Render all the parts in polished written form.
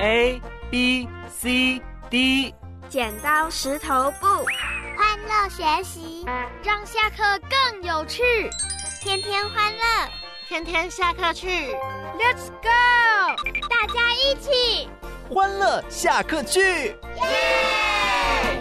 A B C D。 剪刀石头布， 欢乐学习， 让下课更有趣。 天天欢乐， 天天下课去 ，Let's go！ 大家一起欢乐下课去， 耶！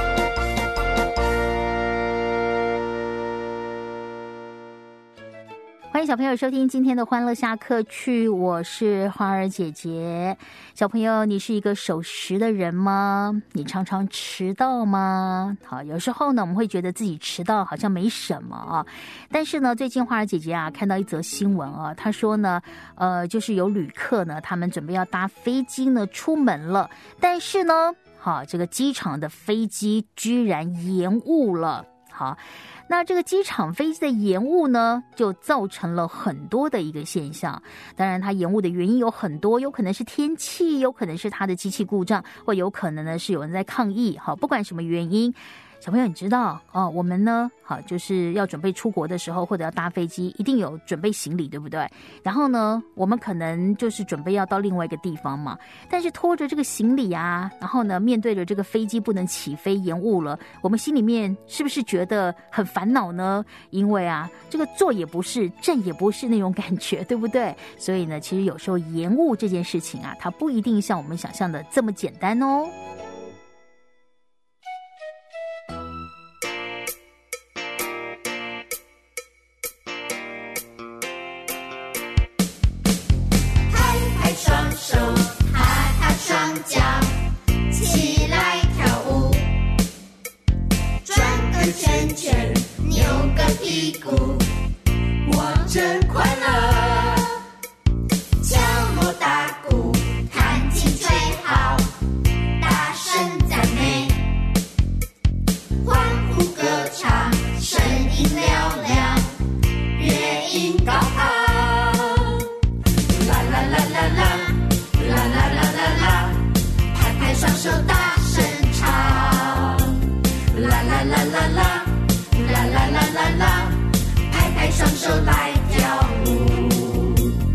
欢迎小朋友收听今天的欢乐下课去，我是花儿姐姐。小朋友，你是一个守时的人吗？你常常迟到吗？好，有时候呢，我们会觉得自己迟到好像没什么啊。但是呢，最近花儿姐姐啊看到一则新闻啊，她说呢，就是有旅客呢，他们准备要搭飞机呢出门了，但是呢，好，这个机场的飞机居然延误了。好。那这个机场飞机的延误呢，就造成了很多的一个现象。当然，它延误的原因有很多，有可能是天气，有可能是它的机器故障，或有可能呢是有人在抗议。好，不管什么原因，小朋友你知道哦，我们呢，好就是要准备出国的时候，或者要搭飞机，一定有准备行李，对不对？然后呢，我们可能就是准备要到另外一个地方嘛，但是拖着这个行李啊，然后呢，面对着这个飞机不能起飞，延误了，我们心里面是不是觉得很烦恼呢？因为啊，这个坐也不是，站也不是那种感觉，对不对？所以呢，其实有时候延误这件事情啊，它不一定像我们想象的这么简单哦。 双手，踏踏双脚，起来跳舞，转个圈圈，扭个屁股，我真快乐。敲锣打鼓，弹琴吹号，大声赞美，欢呼歌唱，声音嘹亮，乐音高昂。双手大声唱，啦啦啦啦啦，啦啦啦啦啦，拍拍双手来跳舞。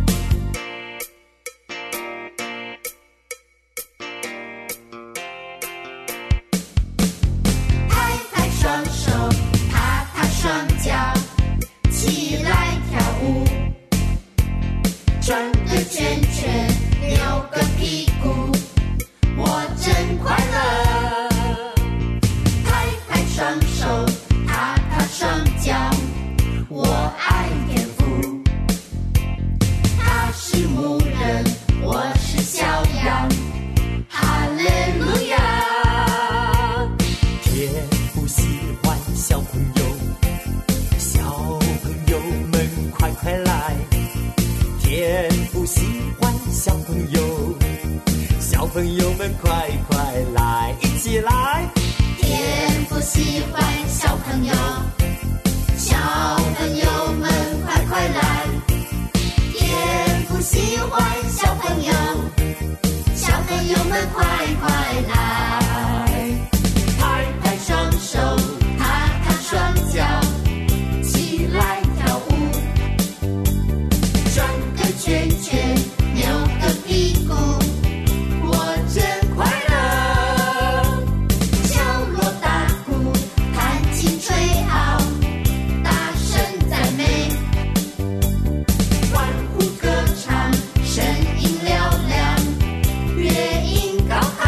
拍拍双手，踏踏双脚，起来跳舞，转个圈圈，扭个屁股。我真快乐，拍拍双手，踏踏双脚，我爱天父，他是牧人，我是小羊，哈利路亚。 天父喜欢小朋友，小朋友们快快来，天父喜欢小朋友，小朋友们快快来，一起来！ 天父喜欢小朋友，小朋友们快快来！天父喜欢小朋友，小朋友们快快来！拍拍双手，踏踏双脚，起来跳舞，转个圈圈，扭个屁股。真快乐，敲锣打鼓，弹琴吹号，大声赞美，欢呼歌唱，声音嘹亮，乐音高昂。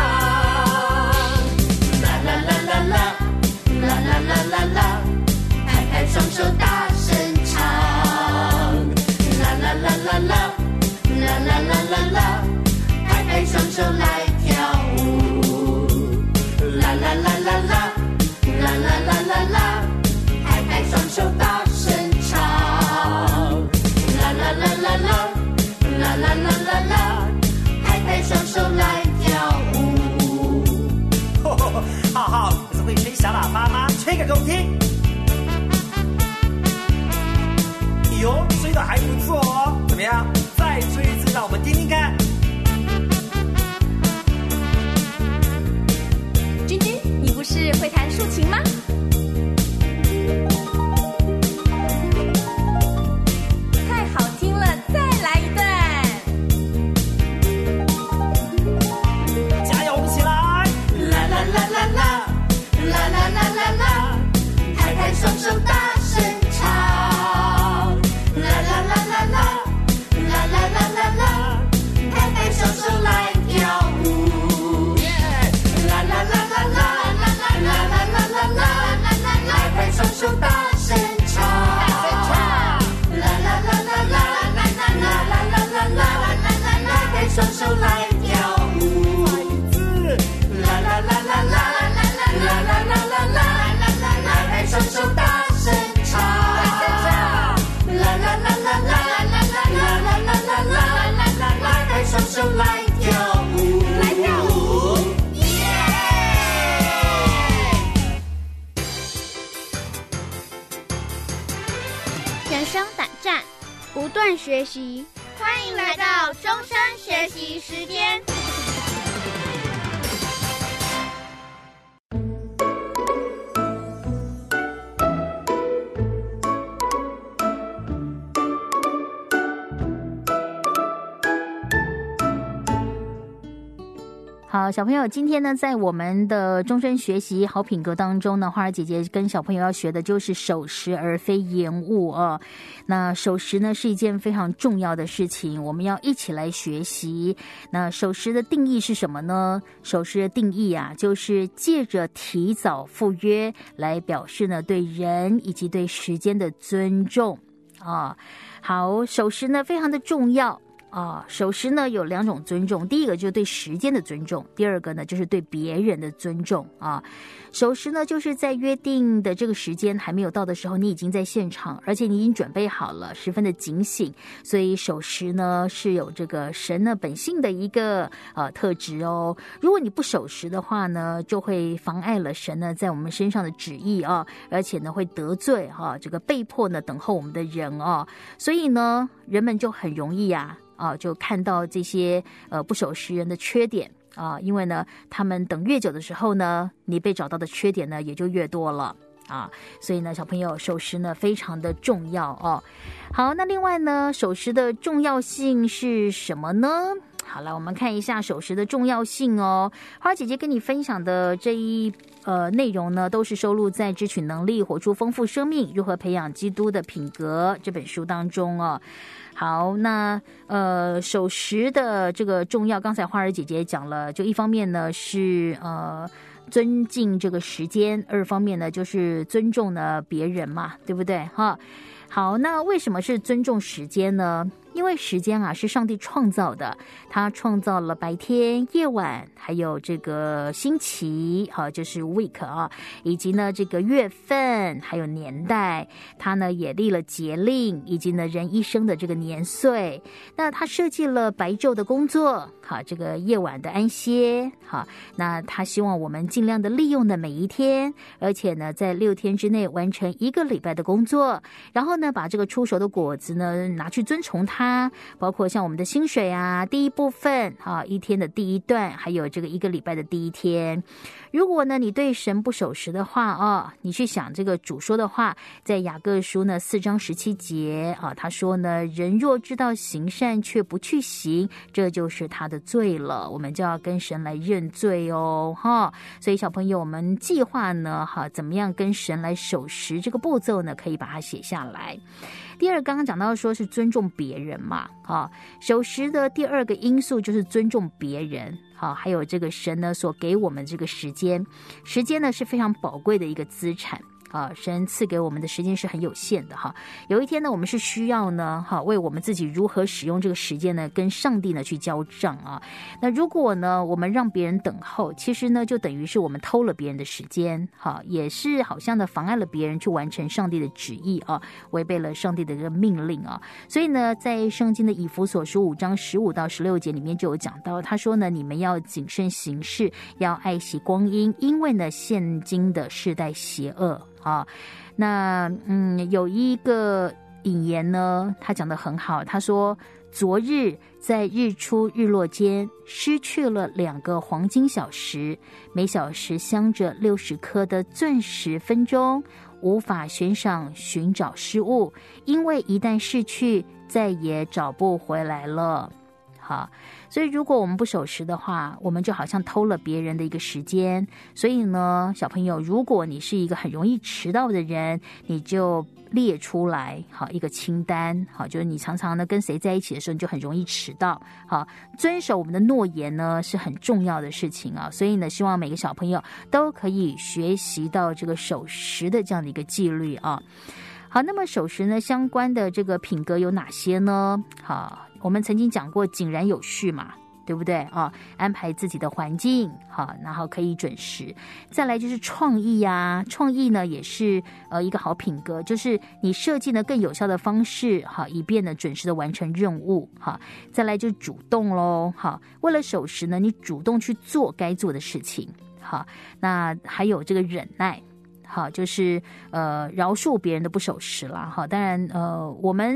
啦啦啦啦啦，啦啦啦啦啦，拍拍双手大声唱。啦啦啦啦啦，啦啦啦啦啦，拍拍双手来。啦啦啦啦啦，啦啦啦啦啦，拍拍双手大声唱。啦啦啦啦啦，啦啦啦啦啦，拍拍双手来跳舞。 浩浩，你是会吹小喇叭吗？吹个给我听。哟，吹得还不错哦，怎么样？再吹一次，让我们听听看。 君君，你不是会弹竖琴吗？太好听了，再来一段。 问学习，欢迎来到终身学习时间。 好，小朋友，今天呢，在我们的终身学习好品格当中呢，花儿姐姐跟小朋友要学的就是守时而非延误啊。那守时呢是一件非常重要的事情，我们要一起来学习。那守时的定义是什么呢？守时的定义啊，就是借着提早赴约来表示呢对人以及对时间的尊重啊。好，守时呢非常的重要。守时呢有两种尊重，第一个就是对时间的尊重，第二个呢就是对别人的尊重啊。守时呢就是在约定的这个时间还没有到的时候，你已经在现场，而且你已经准备好了，十分的警醒，所以守时呢是有这个神呢本性的一个特质哦。如果你不守时的话呢，就会妨碍了神呢在我们身上的旨意啊，而且呢会得罪这个被迫呢等候我们的人哦。所以呢人们就很容易就看到这些不守时人的缺点因为呢他们等越久的时候呢，你被找到的缺点呢也就越多了所以呢小朋友守时呢非常的重要哦。好，那另外呢守时的重要性是什么呢？好了，我们看一下守时的重要性哦。花姐姐跟你分享的这一内容呢，都是收录在《支取能力，活出丰富生命：如何培养基督的品格》这本书当中哦。好，那守时的这个重要，刚才花儿姐姐讲了，就一方面呢是尊敬这个时间，二方面呢就是尊重呢别人嘛，对不对哈？好，那为什么是尊重时间呢？因为时间是上帝创造的，他创造了白天、夜晚，还有这个星期就是 week 以及呢这个月份，还有年代，他呢也立了节令，以及呢人一生的这个年岁。那他设计了白昼的工作，这个夜晚的安歇，那他希望我们尽量的利用的每一天，而且呢在6天之内完成1个礼拜的工作，然后呢把这个出熟的果子呢拿去尊崇他，包括像我们的薪水第一部分一天的第一段，还有这个1个礼拜的第一天。如果呢你对神不守时的话你去想这个主说的话，在雅各书呢4章17节他说呢，人若知道行善却不去行，这就是他的罪了。我们就要跟神来认罪哦所以小朋友，我们计划呢怎么样跟神来守时，这个步骤呢可以把它写下来。第二，刚刚讲到说是尊重别人嘛守时的第二个因素就是尊重别人还有这个神呢所给我们这个时间呢是非常宝贵的一个资产神赐给我们的时间是很有限的有一天呢我们是需要呢为我们自己如何使用这个时间呢跟上帝呢去交账那如果呢我们让别人等候，其实呢就等于是我们偷了别人的时间也是好像呢妨碍了别人去完成上帝的旨意违背了上帝的这个命令所以呢在圣经的以弗所书5章15到16节里面就有讲到，他说呢你们要谨慎行事，要爱惜光阴，因为呢现今的世代邪恶那有一个引言呢他讲得很好，他说昨日在日出日落间失去了2个黄金小时，每小时镶着60颗的钻石分钟，无法悬赏寻找失物，因为一旦失去再也找不回来了所以如果我们不守时的话，我们就好像偷了别人的一个时间。所以呢小朋友，如果你是一个很容易迟到的人，你就列出来一个清单就是你常常呢跟谁在一起的时候你就很容易迟到遵守我们的诺言呢是很重要的事情所以呢希望每个小朋友都可以学习到这个守时的这样的一个纪律好，那么守时呢相关的这个品格有哪些呢？我们曾经讲过井然有序嘛，对不对安排自己的环境然后可以准时。再来就是创意创意呢也是一个好品格，就是你设计呢更有效的方式以便呢准时的完成任务再来就是主动咯为了守时呢你主动去做该做的事情那还有这个忍耐就是饶恕别人的不守时啦当然我们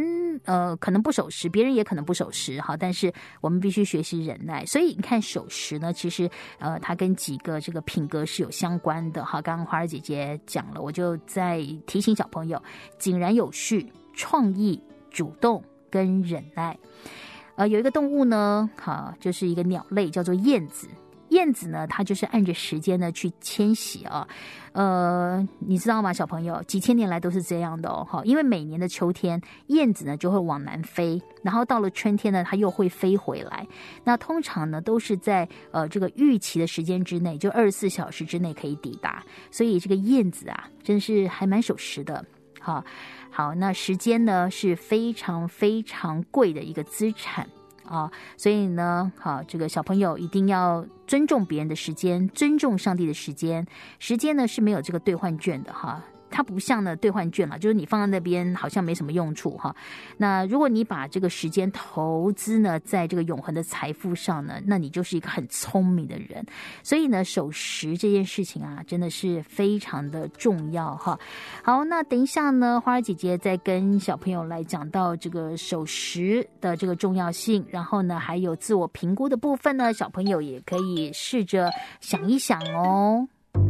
可能不守时，别人也可能不守时，好，但是我们必须学习忍耐。所以你看守时呢，其实它跟几个这个品格是有相关的。好，刚刚花儿姐姐讲了，我就再提醒小朋友：井然有序、创意、主动跟忍耐。有一个动物呢，好，就是一个鸟类，叫做燕子。燕子呢，它就是按着时间呢去迁徙啊。你知道吗，小朋友？几千年来都是这样的哦。因为每年的秋天，燕子呢就会往南飞，然后到了春天呢，它又会飞回来。那通常呢都是在这个预期的时间之内，就24小时之内可以抵达。所以这个燕子啊，真是还蛮守时的。好，那时间呢是非常非常贵的一个资产。所以呢，好，这个小朋友一定要尊重别人的时间，尊重上帝的时间。时间呢是没有这个兑换券的哈，它不像呢兑换券了，就是你放在那边好像没什么用处哈。那如果你把这个时间投资呢在这个永恒的财富上呢，那你就是一个很聪明的人。所以呢，守时这件事情啊，真的是非常的重要哈。好，那等一下呢，花儿姐姐再跟小朋友来讲到这个守时的这个重要性，然后呢，还有自我评估的部分呢，小朋友也可以试着想一想哦。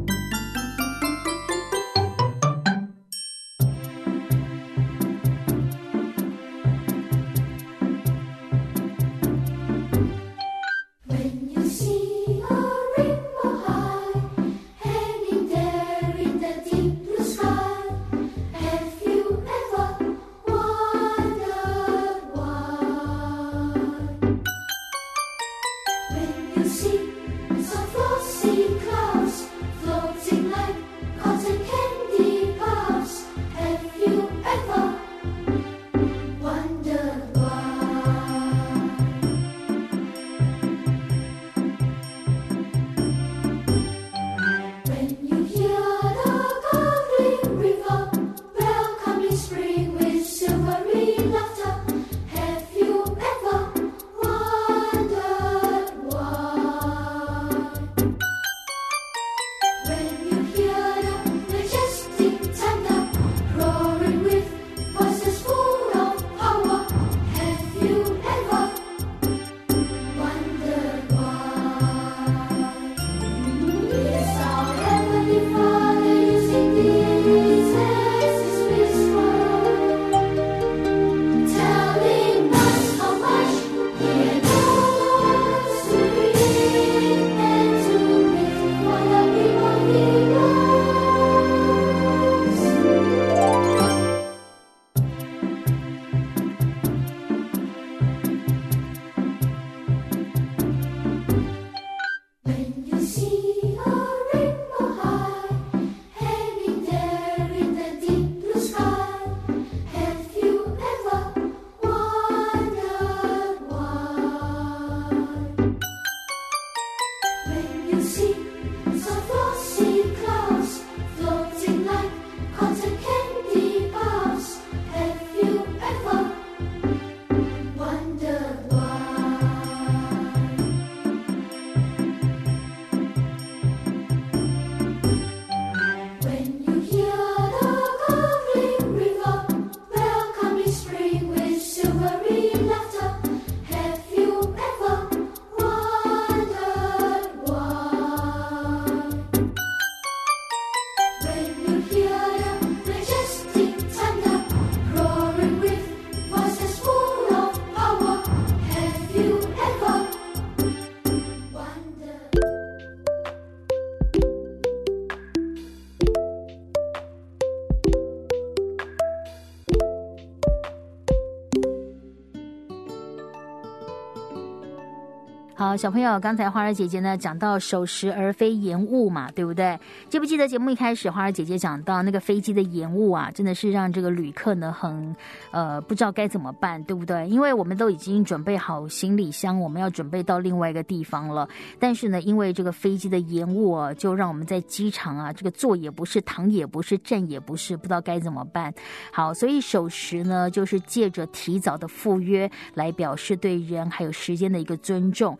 好，小朋友，刚才花儿姐姐呢讲到守时而非延误嘛，对不对？记不记得节目一开始花儿姐姐讲到那个飞机的延误啊，真的是让这个旅客呢很不知道该怎么办，对不对？因为我们都已经准备好行李箱，我们要准备到另外一个地方了，但是呢，因为这个飞机的延误啊，就让我们在机场啊，这个坐也不是，躺也不是，站也不是，不知道该怎么办。好，所以守时呢，就是借着提早的赴约来表示对人还有时间的一个尊重。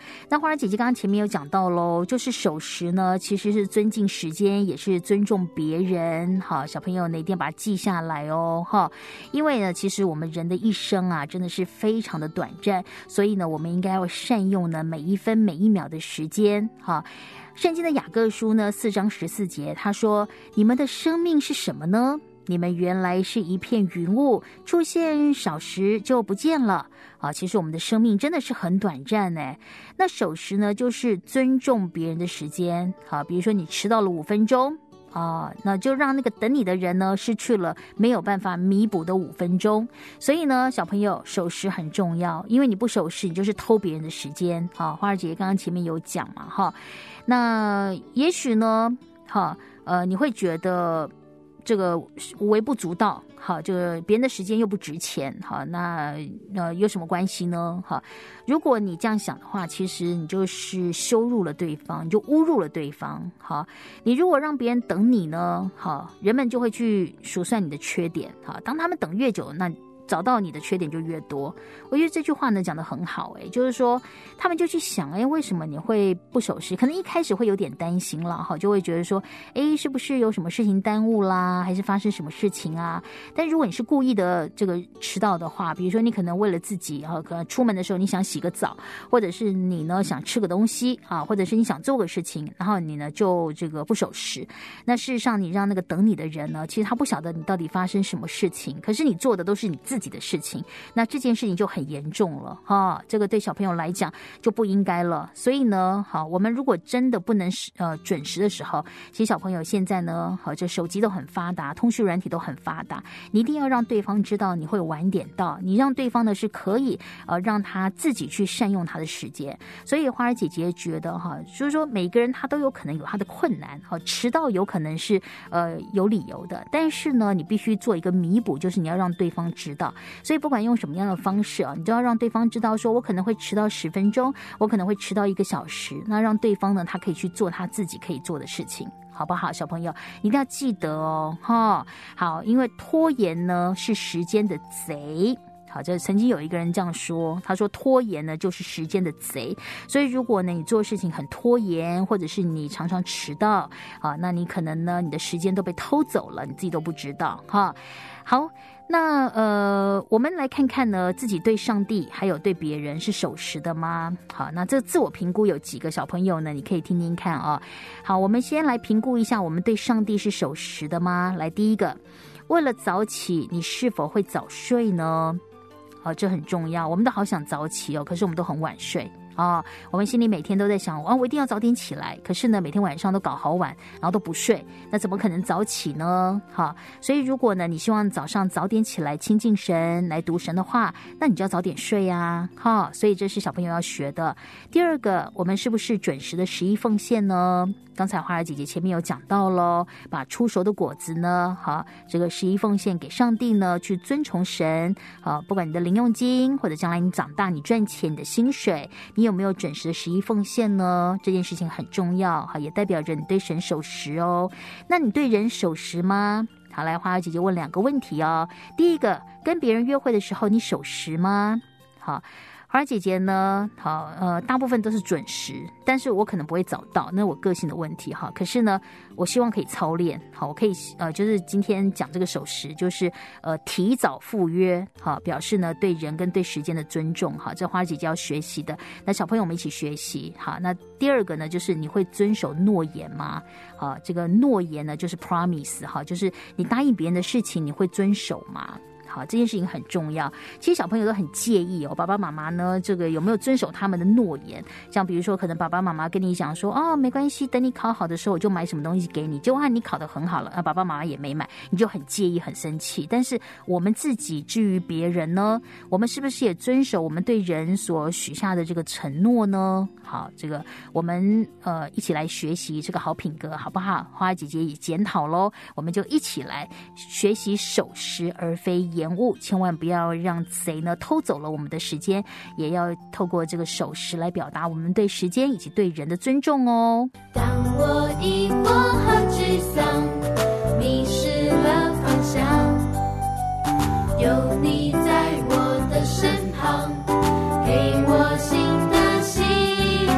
那花儿姐姐刚刚前面有讲到咯，就是守时呢其实是尊敬时间，也是尊重别人。好，小朋友呢一定要把它记下来哦。因为呢其实我们人的一生啊真的是非常的短暂，所以呢我们应该要善用呢每一分每一秒的时间。圣经的雅各书呢4章14节他说，你们的生命是什么呢？你们原来是一片云雾，出现少时就不见了。其实我们的生命真的是很短暂呢。那守时呢就是尊重别人的时间。比如说你迟到了5分钟那就让那个等你的人呢失去了没有办法弥补的5分钟。所以呢小朋友守时很重要，因为你不守时你就是偷别人的时间。花儿姐姐刚刚前面有讲嘛那也许呢你会觉得这个微不足道，这个别人的时间又不值钱，那有什么关系呢？如果你这样想的话，其实你就是羞辱了对方，你就侮辱了对方。你如果让别人等你呢，人们就会去数算你的缺点。当他们等越久，那找到你的缺点就越多。我觉得这句话呢讲得很好，就是说他们就去想，为什么你会不守时？可能一开始会有点担心啦，就会觉得说，是不是有什么事情耽误啦，还是发生什么事情啊？但如果你是故意的这个迟到的话，比如说你可能为了自己可能出门的时候你想洗个澡，或者是你呢想吃个东西或者是你想做个事情，然后你呢就这个不守时。那事实上你让那个等你的人呢，其实他不晓得你到底发生什么事情，可是你做的都是你自己的事情，那这件事情就很严重了这个对小朋友来讲就不应该了。所以呢我们如果真的不能准时的时候，其实小朋友现在呢这手机都很发达，通讯软体都很发达，你一定要让对方知道你会晚点到，你让对方呢是可以让他自己去善用他的时间。所以花儿姐姐觉得就是说每个人他都有可能有他的困难迟到有可能是有理由的，但是呢你必须做一个弥补，就是你要让对方知道。所以不管用什么样的方式你就要让对方知道说，我可能会迟到10分钟，我可能会迟到1个小时，那让对方呢他可以去做他自己可以做的事情，好不好？小朋友一定要记得好，因为拖延呢是时间的贼。这曾经有一个人这样说，他说拖延呢就是时间的贼。所以如果呢你做事情很拖延，或者是你常常迟到那你可能呢你的时间都被偷走了，你自己都不知道好，那我们来看看呢自己对上帝还有对别人是守时的吗？好，那这自我评估有几个小朋友呢你可以听听看好，我们先来评估一下我们对上帝是守时的吗？来，第一个，为了早起你是否会早睡呢？这很重要。我们都好想早起可是我们都很晚睡我们心里每天都在想我一定要早点起来，可是呢每天晚上都搞好晚，然后都不睡，那怎么可能早起呢？所以如果呢你希望早上早点起来亲近神，来读神的话，那你就要早点睡所以这是小朋友要学的。第二个，我们是不是准时的11奉献呢？刚才花儿姐姐前面有讲到咯，把初熟的果子呢这个11奉献给上帝呢，去尊崇神不管你的零用金，或者将来你长大你赚钱你的薪水，你有没有准时的11奉献呢？这件事情很重要也代表着你对神守时那你对人守时吗？好，来，花儿姐姐问2个问题第一个，跟别人约会的时候你守时吗？好，花儿姐姐呢大部分都是准时，但是我可能不会早到，那是我个性的问题可是呢我希望可以操练我可以就是今天讲这个守时，就是提早赴约表示呢对人跟对时间的尊重这花儿姐姐要学习的。那小朋友我们一起学习那第二个呢就是你会遵守诺言吗？这个诺言呢就是 promise 就是你答应别人的事情你会遵守吗？好，这件事情很重要。其实小朋友都很介意爸爸妈妈呢这个有没有遵守他们的诺言。像比如说可能爸爸妈妈跟你讲说没关系，等你考好的时候我就买什么东西给你，结果你考得很好了爸爸妈妈也没买，你就很介意很生气。但是我们自己至于别人呢，我们是不是也遵守我们对人所许下的这个承诺呢？好，这个我们一起来学习这个好品格好不好？花儿姐姐也检讨咯，我们就一起来学习守时而非延误，千万不要让贼呢偷走了我们的时间，也要透过这个守时来表达我们对时间以及对人的尊重当我疑惑和沮丧，迷失了方向，有你在我的身旁，给我新的希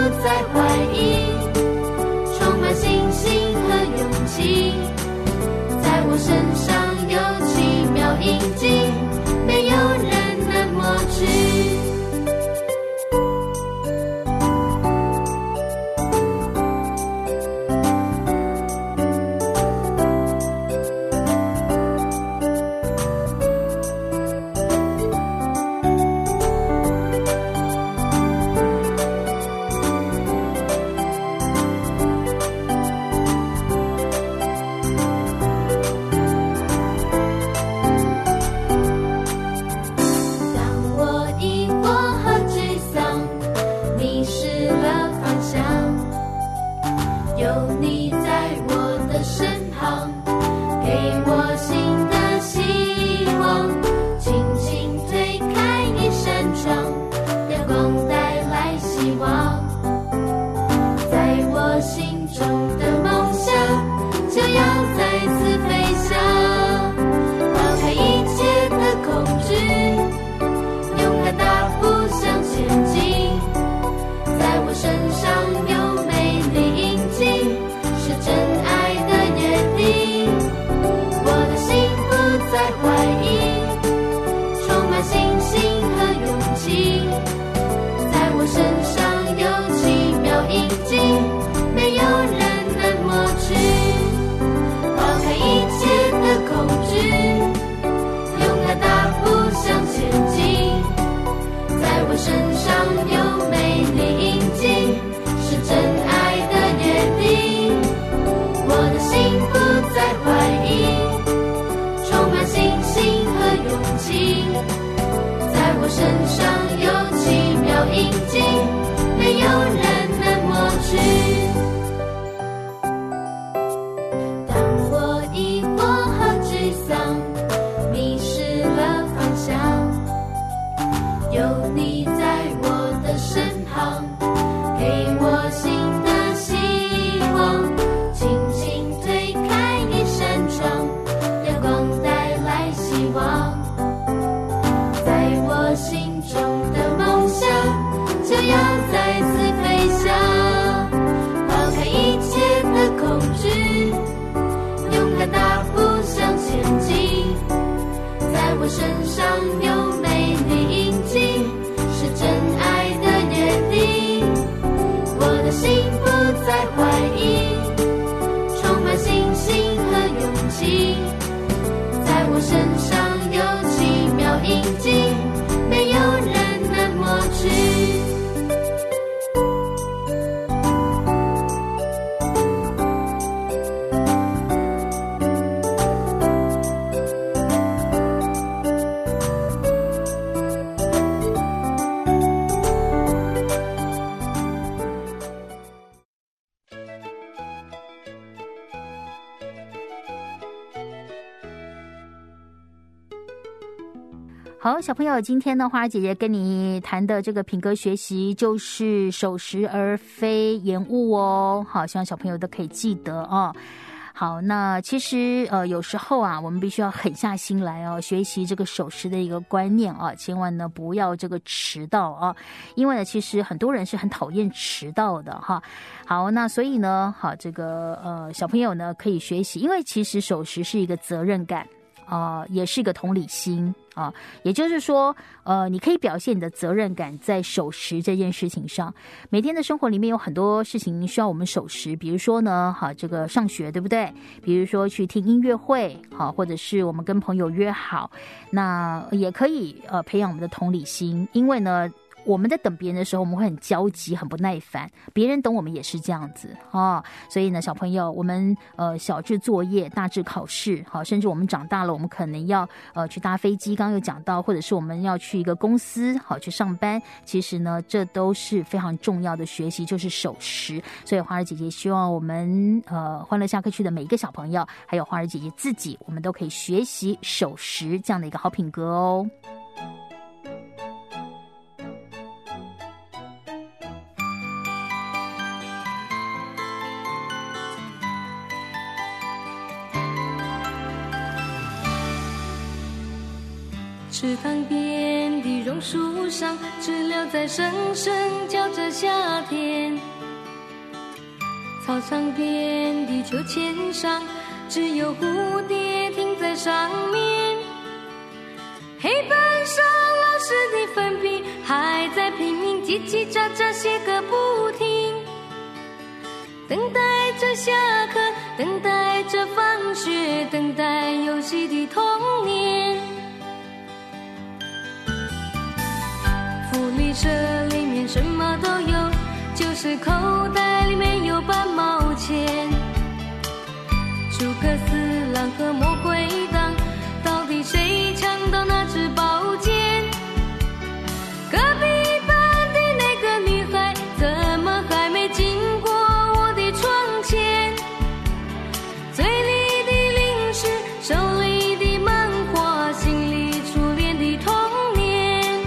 再怀疑，充满信心和勇气，在我身上有奇妙印记，没有人能抹去。 好，小朋友，今天呢，花儿姐姐跟你谈的这个品格学习就是守时而非延误哦。好，希望小朋友都可以记得哦。好，那其实有时候啊，我们必须要狠下心来哦，学习这个守时的一个观念啊，千万呢不要这个迟到啊，因为呢，其实很多人是很讨厌迟到的哈。好，那所以呢，好，这个小朋友呢可以学习，因为其实守时是一个责任感。也是一个同理心啊，也就是说，你可以表现你的责任感在守时这件事情上。每天的生活里面有很多事情需要我们守时，比如说呢，好，这个上学对不对？比如说去听音乐会，好，或者是我们跟朋友约好，那也可以培养我们的同理心，因为呢。我们在等别人的时候，我们会很焦急、很不耐烦。别人等我们也是这样子啊，所以呢，小朋友，我们小至作业，大至考试，好，甚至我们长大了，我们可能要去搭飞机，刚刚有讲到，或者是我们要去一个公司，好去上班。其实呢，这都是非常重要的学习，就是守时。所以花儿姐姐希望我们欢乐下课区的每一个小朋友，还有花儿姐姐自己，我们都可以学习守时这样的一个好品格哦。 池塘边的榕树上，知了在声声叫着夏天。操场边的秋千上，只有蝴蝶停在上面。黑板上老师的粉笔还在拼命叽叽喳喳写个不停，等待着下课，等待着放学，等待游戏的童年。福利社里面什么都有，就是口袋里面有半毛钱。诸葛四郎和魔鬼党，到底谁抢到那支宝剑？隔壁班的那个女孩，怎么还没经过我的窗前？嘴里的零食，手里的漫画，心里初恋的童年。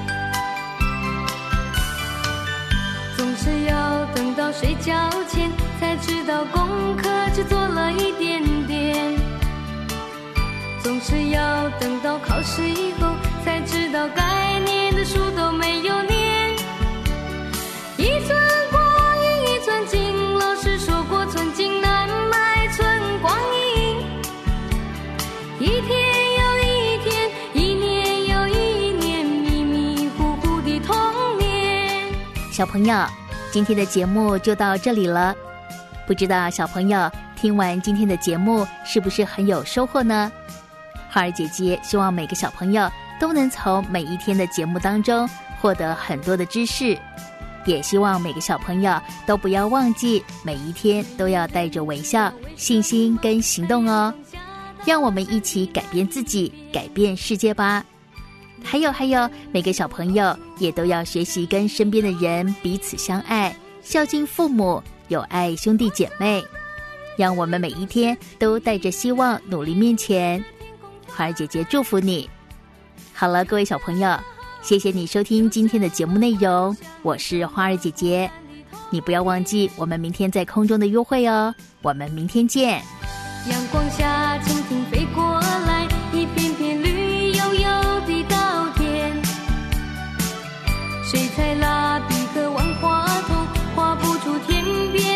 总是要等到睡觉前，才知道功课只做了一点点。总是要等到考试以后，才知道该念的书都没有念。一寸光阴一寸金，老师说过寸金难买寸光阴。一天又一天，一年又一年，迷迷糊糊的童年。 小朋友，今天的节目就到这里了。不知道小朋友听完今天的节目是不是很有收获呢？花儿姐姐希望每个小朋友都能从每一天的节目当中获得很多的知识，也希望每个小朋友都不要忘记每一天都要带着微笑、信心跟行动哦。让我们一起改变自己，改变世界吧。还有，每个小朋友也都要学习跟身边的人彼此相爱，孝敬父母，有爱兄弟姐妹。让我们每一天都带着希望努力面前。花儿姐姐祝福你。好了，各位小朋友，谢谢你收听今天的节目内容，我是花儿姐姐。你不要忘记我们明天在空中的约会哦，我们明天见。 阳光下蜻蜓飞过来，一片片绿油油的稻田。水彩蜡笔和万花筒画不出天边